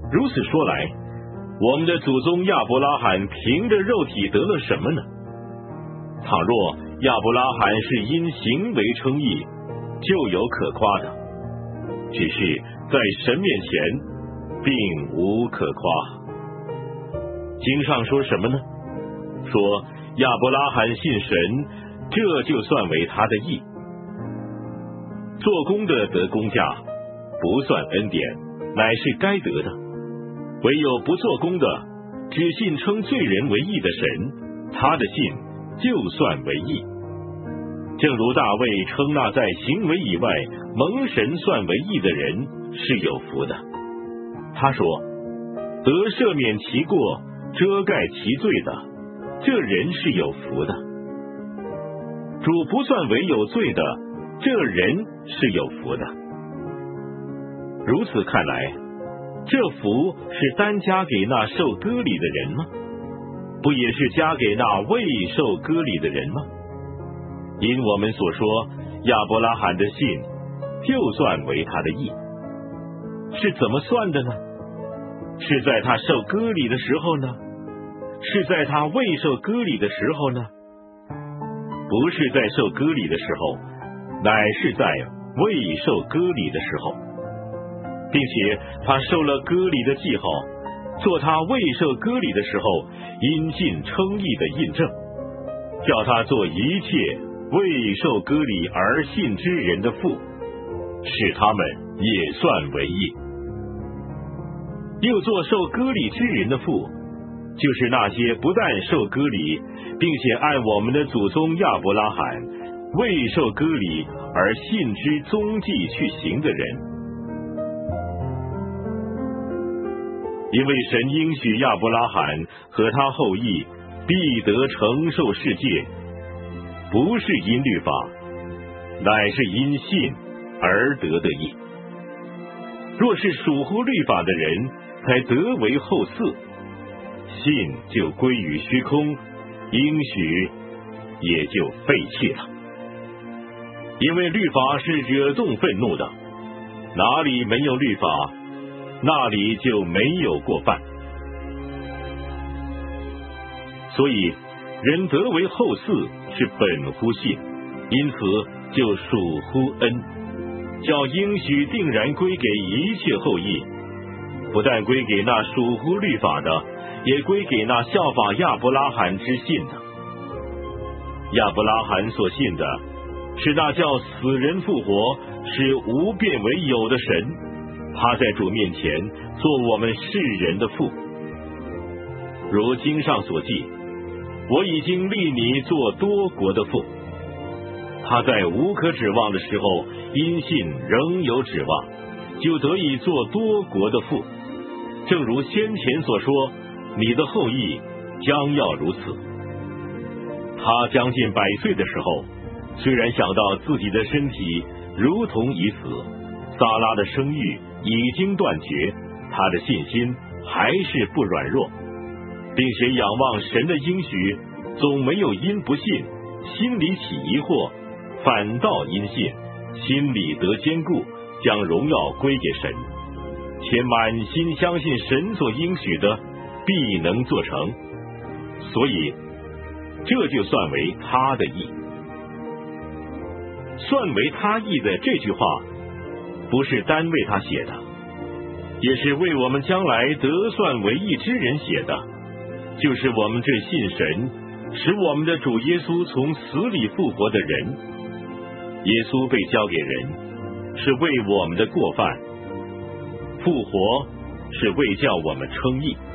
如此说来，我们的祖宗亚伯拉罕凭着肉体得了什么呢？倘若亚伯拉罕是因行为称义，就有可夸的，只是在神面前并无可夸。经上说什么呢？说亚伯拉罕信神，这就算为他的义。做工的得工价，不算恩典，乃是该得的。唯有不做工的，只信称罪人为义的神，他的信就算为义。正如大卫称那在行为以外蒙神算为义的人是有福的。他说，得赦免其过，遮盖其罪的，这人是有福的。主不算为有罪的，这人是有福的。如此看来，这福是单加给那受割礼的人吗？不也是加给那未受割礼的人吗？因我们所说，亚伯拉罕的信就算为他的义，是怎么算的呢？是在他受割礼的时候呢？是在他未受割礼的时候呢？不是在受割礼的时候，乃是在未受割礼的时候，并且他受了割礼的记号，做他未受割礼的时候因信称义的印证，叫他做一切未受割礼而信之人的父，使他们也算为义。又做受割礼之人的父，就是那些不但受割礼，并且按我们的祖宗亚伯拉罕未受割礼而信之踪迹去行的人。因为神应许亚伯拉罕和他后裔必得承受世界，不是因律法，乃是因信而得的义。若是属乎律法的人才得为后嗣，信就归于虚空，应许也就废弃了。因为律法是惹动愤怒的，哪里没有律法，那里就没有过犯。所以人得为后嗣是本乎信，因此就属乎恩，叫应许定然归给一切后裔，不但归给那属乎律法的，也归给那效法亚伯拉罕之信的。亚伯拉罕所信的是那叫死人复活，使无变为有的神，他在主面前做我们世人的父。如经上所记，我已经立你做多国的父。他在无可指望的时候，因信仍有指望，就得以做多国的父。正如先前所说，你的后裔将要如此。他将近100岁的时候，虽然想到自己的身体如同已死，撒拉的生育已经断绝，他的信心还是不软弱，并且仰望神的应许，总没有因不信心里起疑惑，反倒因信心里得坚固，将荣耀归给神，且满心相信神所应许的必能做成，所以这就算为他的义。算为他义的这句话，不是单为他写的，也是为我们将来得算为义之人写的，就是我们这信神使我们的主耶稣从死里复活的人。耶稣被交给人，是为我们的过犯；复活是为叫我们称义。